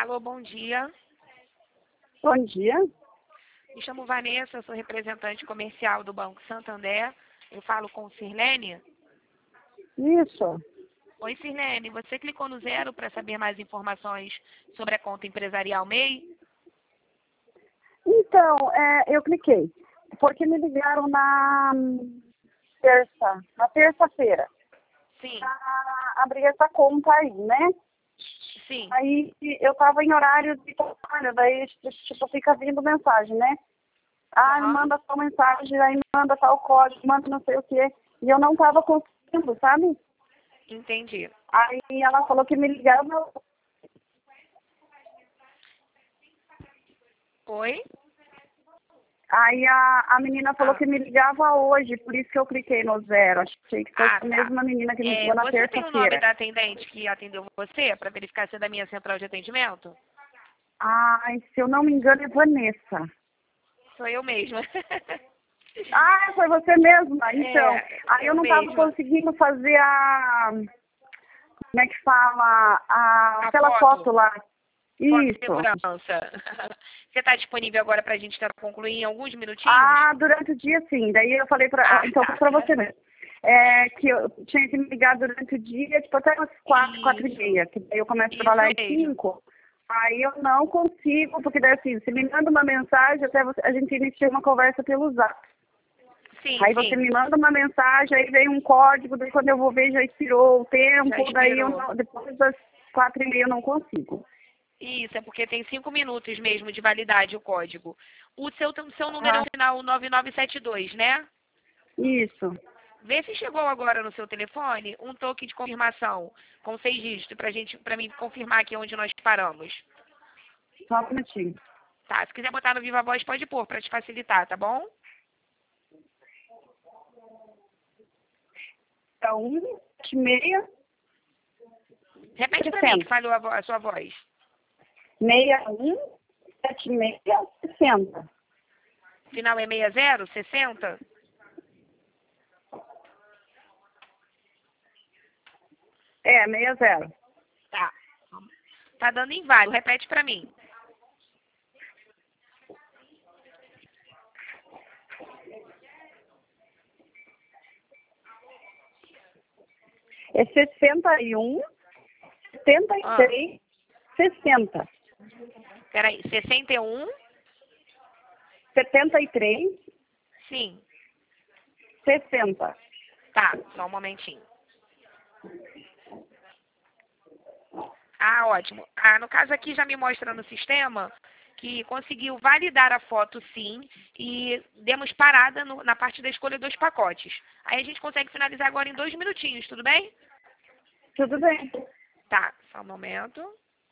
Alô, bom dia. Bom dia. Me chamo Vanessa, sou representante comercial do Banco Santander. Eu falo com Sirlene. Isso. Oi, Sirlene. Você clicou no 0 para saber mais informações sobre a conta empresarial MEI? Então, eu cliquei, porque me ligaram na terça-feira, Sim, para abrir essa conta aí, né? sim. Aí eu tava em horário de trabalho, daí tipo, fica vindo mensagem, né? Ah, Aham, manda tal mensagem, aí manda tal código, manda não sei o quê. E eu não tava conseguindo, sabe? entendi. Aí ela falou que me ligava. Oi? Aí a menina falou Ah, que me ligava hoje, por isso que eu cliquei no 0. Achei que fosse a tá. mesma menina que me ligou na Você tem o nome terça-feira. da atendente que atendeu você para verificar se é da minha central de atendimento? Ai, se eu não me engano, é Vanessa. Sou eu mesma. Ah, foi você mesma? Então, É, aí eu eu não estava mesma. conseguindo fazer como é que fala? A Aquela foto. foto lá. Foto de Isso. segurança. Você está disponível agora para a gente concluir em alguns minutinhos? Ah, durante o dia sim. Daí eu falei então Tá. para você mesmo. Que eu tinha que me ligar durante o dia, tipo até umas 4, 4h30, que daí eu começo a Isso trabalhar às mesmo. 5. Aí eu não consigo, porque daí assim, você me manda uma mensagem, a gente inicia uma conversa pelo Zap. Sim, Aí você sim. me manda uma mensagem, aí vem um código, daí quando eu vou ver já expirou o Já tempo, daí expirou. depois das 4h30 eu não consigo. Isso, é porque tem 5 minutos mesmo de validade o código. O seu número é Ah, o final 9972, né? isso. Vê se chegou agora no seu telefone um toque de confirmação com 6 dígitos para mim confirmar aqui onde nós paramos. Só um minutinho. Tá, se quiser botar no Viva Voz, pode pôr para te facilitar, tá bom? É 176 Repete para mim que 60. falhou a sua voz. 617660. Final é 60, 60? É, 60. Tá. Tá dando inválido. Repete pra mim. É 61 Ah, 73 60. peraí. 61? 73 Sim. 60. Tá, só um momentinho. Ah, ótimo. Ah, no caso aqui já me mostra no sistema que conseguiu validar a foto sim e demos parada na parte da escolha dos pacotes. Aí a gente consegue finalizar agora em 2 minutinhos, tudo bem? Tudo bem. Tá, só um momento.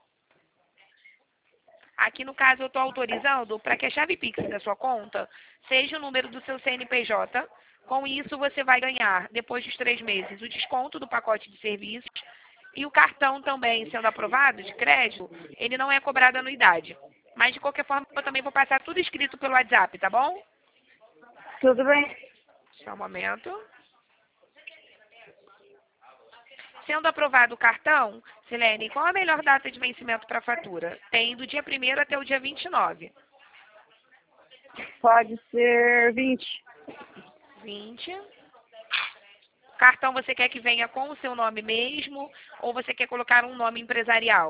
Aqui no caso eu estou autorizando para que a chave Pix da sua conta seja o número do seu CNPJ. Com isso você vai ganhar, depois dos 3 meses, o desconto do pacote de serviços e o cartão também, sendo aprovado, de crédito, ele não é cobrado anuidade. Mas de qualquer forma eu também vou passar tudo escrito pelo WhatsApp, tá bom? Tudo bem. Só um momento. Sendo aprovado o cartão, Silene, qual a melhor data de vencimento para a fatura? Tem do dia 1º até o dia 29. Pode ser 20. 20. Cartão você quer que venha com o seu nome mesmo ou você quer colocar um nome empresarial?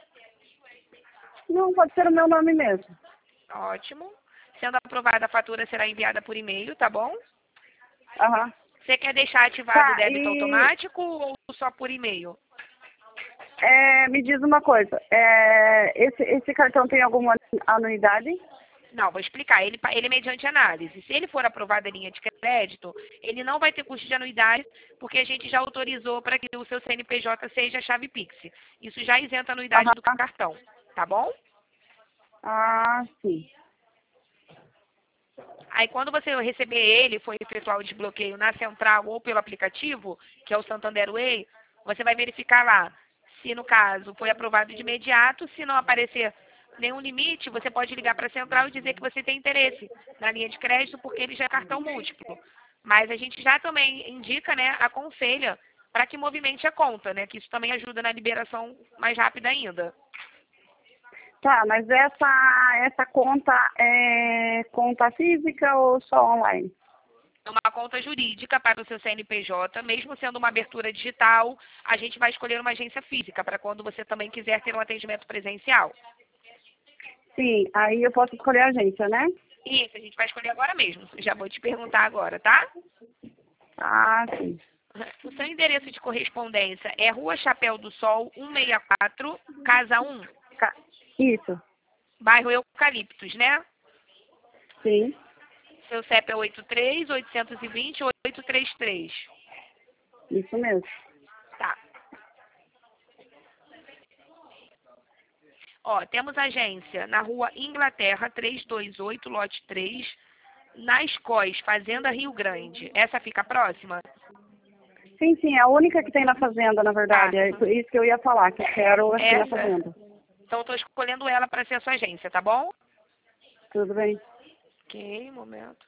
Não, pode ser o meu nome mesmo. Ótimo. Sendo aprovada, a fatura será enviada por e-mail, tá bom? Aham. Você quer deixar ativado o Tá, débito e automático ou só por e-mail? me diz uma coisa. Esse cartão tem alguma anuidade? Não, vou explicar. Ele é mediante análise. Se ele for aprovado em linha de crédito, ele não vai ter custo de anuidade, porque a gente já autorizou para que o seu CNPJ seja a chave Pix. Isso já isenta a anuidade do Aham. cartão, tá bom? Ah, sim. Aí quando você receber ele, for efetuar o desbloqueio na central ou pelo aplicativo, que é o Santander Way, você vai verificar lá se no caso foi aprovado de imediato. Se não aparecer nenhum limite, você pode ligar para a central e dizer que você tem interesse na linha de crédito porque ele já é cartão múltiplo. Mas a gente já também indica, né, aconselha para que movimente a conta, né, que isso também ajuda na liberação mais rápida ainda. Tá, mas essa conta é conta física ou só online? É uma conta jurídica para o seu CNPJ, mesmo sendo uma abertura digital, a gente vai escolher uma agência física para quando você também quiser ter um atendimento presencial. Sim, aí eu posso escolher a agência, né? Isso, a gente vai escolher agora mesmo. Já vou te perguntar agora, tá? Ah, sim. O seu endereço de correspondência é Rua Chapéu do Sol, 164, Casa 1, Isso, bairro Eucaliptos, né? sim, Seu CEP é 83-820-833. isso mesmo. Tá. Ó, temos agência na Rua Inglaterra, 328, lote 3, nas Cós, Fazenda Rio Grande. Essa fica próxima? Sim, sim, é a única que tem na fazenda, na verdade. Tá. É por isso que eu ia falar, que eu quero aqui na Essa? fazenda. Então, estou escolhendo ela para ser a sua agência, tá bom? Tudo bem? Ok, um momento.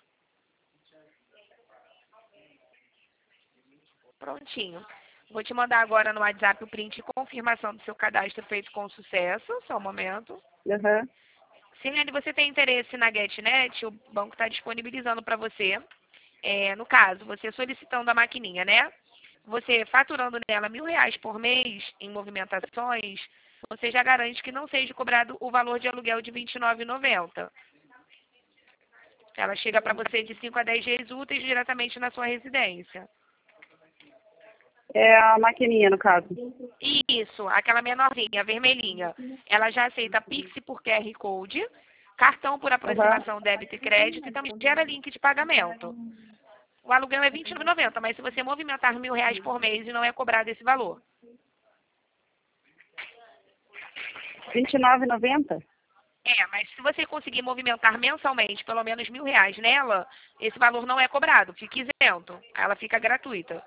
Prontinho. Vou te mandar agora no WhatsApp o print de confirmação do seu cadastro feito com sucesso. Só um momento. Aham. Silene, você tem interesse na GetNet? O banco está disponibilizando para você. No caso, você solicitando a maquininha, né? Você faturando nela R$ 1.000 por mês em movimentações, você já garante que não seja cobrado o valor de aluguel de R$ 29,90. Ela chega para você de 5 a 10 dias úteis diretamente na sua residência. É a maquininha, no caso. Isso, aquela menorzinha, vermelhinha. Ela já aceita Pix por QR Code, cartão por Aham. aproximação débito e crédito e também gera link de pagamento. O aluguel é R$ 29,90, mas se você movimentar R$ 1.000 por mês e não é cobrado esse valor. R$ 29,90? Mas se você conseguir movimentar mensalmente pelo menos R$ 1.000 nela, esse valor não é cobrado, fica isento. Ela fica gratuita.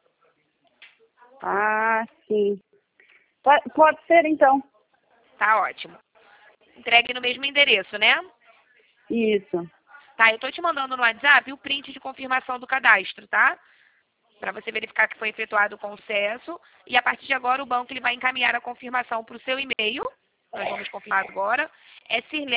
Ah, sim. Pode ser, então. Tá ótimo. Entregue no mesmo endereço, né? Isso. Tá, eu tô te mandando no WhatsApp o print de confirmação do cadastro, tá? Para você verificar que foi efetuado com sucesso. E a partir de agora o banco ele vai encaminhar a confirmação para o seu e-mail. Nós vamos confirmar agora. É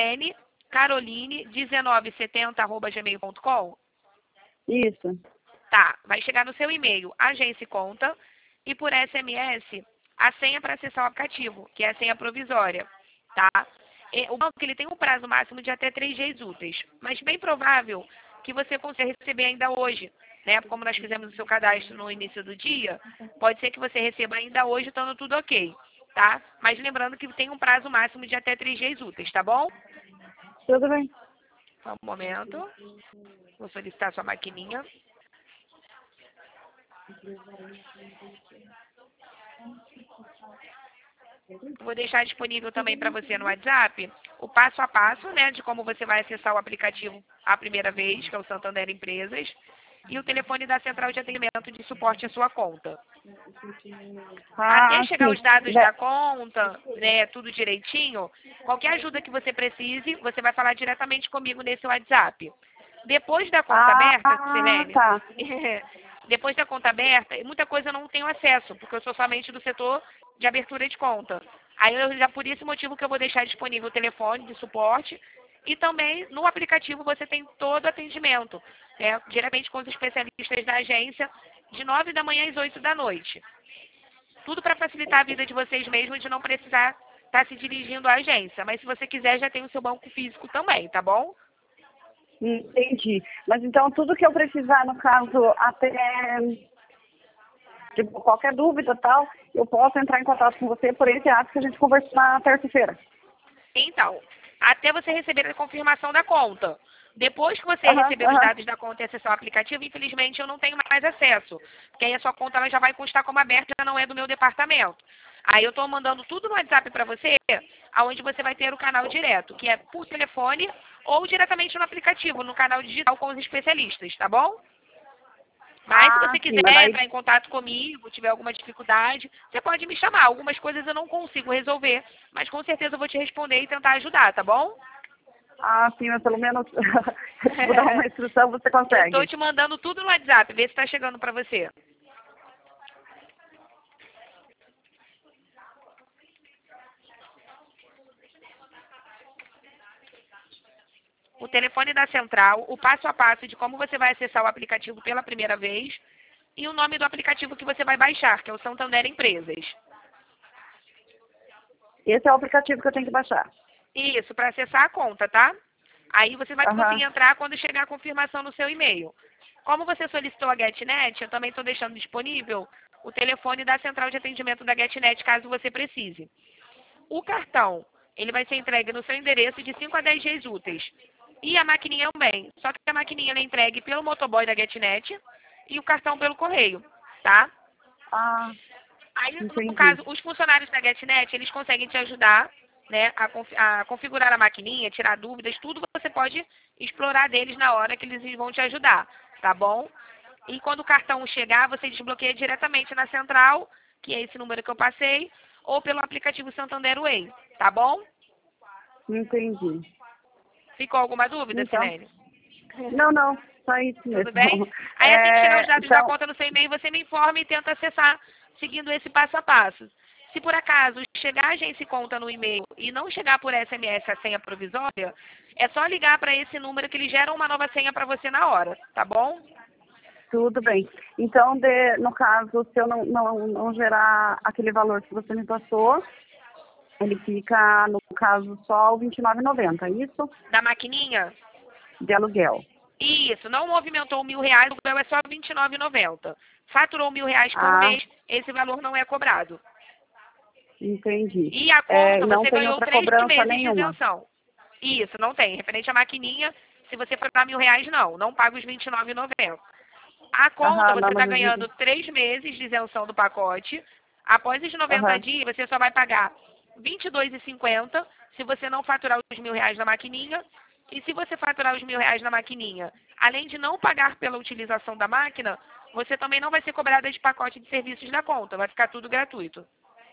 sirlene1970@gmail.com. Isso. Tá, vai chegar no seu e-mail, agência e conta, e por SMS, a senha para acessar o aplicativo, que é a senha provisória, tá? O banco ele tem um prazo máximo de até 3 dias úteis, mas bem provável que você consiga receber ainda hoje, né? Como nós fizemos o seu cadastro no início do dia, pode ser que você receba ainda hoje, estando tudo ok, tá? Mas lembrando que tem um prazo máximo de até 3 dias úteis, tá bom? Tudo bem. Só um momento, vou solicitar sua maquininha. Vou deixar disponível também para você no WhatsApp o passo a passo, né, de como você vai acessar o aplicativo a primeira vez, que é o Santander Empresas, e o telefone da central de atendimento de suporte à sua conta. Até Ah, chegar sim. os dados da conta, né, tudo direitinho, qualquer ajuda que você precise, você vai falar diretamente comigo nesse WhatsApp. Depois da conta aberta, Silene, Tá. depois da conta aberta, muita coisa eu não tenho acesso, porque eu sou somente do setor de abertura de conta. Aí já por esse motivo que eu vou deixar disponível o telefone de suporte e também no aplicativo você tem todo o atendimento, né, diretamente com os especialistas da agência, de 9 da manhã às 8 da noite. Tudo para facilitar a vida de vocês mesmos, de não precisar estar se dirigindo à agência. Mas se você quiser, já tem o seu banco físico também, tá bom? Entendi. Mas então tudo que eu precisar, no caso, até tipo, qualquer dúvida e tal, eu posso entrar em contato com você por esse ato que a gente conversou na terça-feira. Então, até você receber a confirmação da conta. Depois que você Aham, receber os aham. dados da conta e acessar o aplicativo, infelizmente eu não tenho mais acesso. Porque aí a sua conta ela já vai constar como aberta, já não é do meu departamento. Aí eu estou mandando tudo no WhatsApp para você, aonde você vai ter o canal direto, que é por telefone ou diretamente no aplicativo, no canal digital com os especialistas, tá bom? Mas se você Sim, quiser mas daí. entrar em contato comigo, tiver alguma dificuldade, você pode me chamar. Algumas coisas eu não consigo resolver, mas com certeza eu vou te responder e tentar ajudar, tá bom? Sim, mas pelo menos vou dar uma instrução, você Eu estou consegue. te mandando tudo no WhatsApp, vê se está chegando para você. o telefone da central, o passo a passo de como você vai acessar o aplicativo pela primeira vez e o nome do aplicativo que você vai baixar, que é o Santander Empresas. Esse é o aplicativo que eu tenho que baixar. Isso, para acessar a conta, tá? Aí você vai conseguir entrar quando chegar a confirmação no seu e-mail. Como você solicitou a GetNet, eu também estou deixando disponível o telefone da central de atendimento da GetNet, caso você precise. O cartão, ele vai ser entregue no seu endereço de 5 a 10 dias úteis. E a maquininha também. Só que a maquininha ela é entregue pelo motoboy da GetNet e o cartão pelo correio, tá? Aí, no caso, os funcionários da GetNet, eles conseguem te ajudar, né, a configurar a maquininha, tirar dúvidas, tudo você pode explorar deles na hora que eles vão te ajudar, tá bom? E quando o cartão chegar, você desbloqueia diretamente na central, que é esse número que eu passei, ou pelo aplicativo Santander Way, tá bom? Entendi. Ficou alguma dúvida, Então, Silene? Não, só isso mesmo. Tudo bem? Aí assim que chegar os dados da conta no seu e-mail, você me informa e tenta acessar seguindo esse passo a passo. Se por acaso chegar a agência conta no e-mail e não chegar por SMS a senha provisória, é só ligar para esse número que eles geram uma nova senha para você na hora, tá bom? Tudo bem. Então, no caso, se eu não gerar aquele valor que você me passou, ele fica, no caso, só o R$29,90, é isso? Da maquininha? De aluguel. Isso, não movimentou R$1.000, o aluguel é só R$29,90. Faturou R$1.000 por mês, esse valor não é cobrado. Entendi. E a conta, não você tem ganhou outra 3 cobrança meses nenhuma. de isenção. Isso, não tem. Referente à maquininha, se você faturar R$1.000, não paga os R$29,90. A conta, você está ganhando 3 meses de isenção do pacote. Após os 90 dias, você só vai pagar R$22,50 se você não faturar os R$1.000 na maquininha. E se você faturar os R$1.000 na maquininha, além de não pagar pela utilização da máquina, você também não vai ser cobrada de pacote de serviços da conta. Vai ficar tudo gratuito.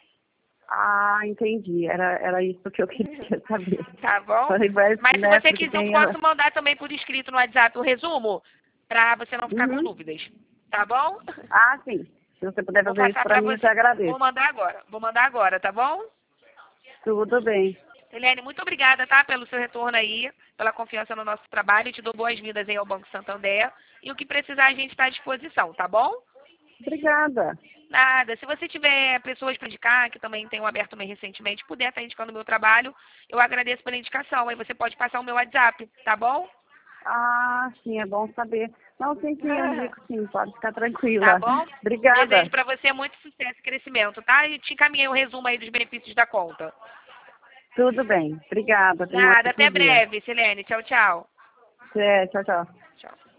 Entendi. Era isso que eu queria saber. Tá bom? Mas se você quiser, eu posso mandar também por escrito no WhatsApp o resumo, para você não ficar com dúvidas. Tá bom? Sim. Se você puder fazer isso para mim, eu te agradeço. Vou mandar agora, tá bom? Tudo bem. Silene, muito obrigada, tá, pelo seu retorno aí, pela confiança no nosso trabalho. Te dou boas-vindas aí ao Banco Santander. E o que precisar, a gente está à disposição, tá bom? Obrigada. Nada. Se você tiver pessoas para indicar, que também tenham aberto meio recentemente, puder estar indicando o meu trabalho, eu agradeço pela indicação. Aí você pode passar o meu WhatsApp, tá bom? Sim, é bom saber. Não, sempre eu indico, sim, pode ficar tranquila. Tá bom? Obrigada. Desejo para você muito sucesso e crescimento, tá? E te encaminhei o resumo aí dos benefícios da conta. Tudo bem. Obrigada. Nada, até breve, Silene. Tchau, tchau. Tchau. Tchau.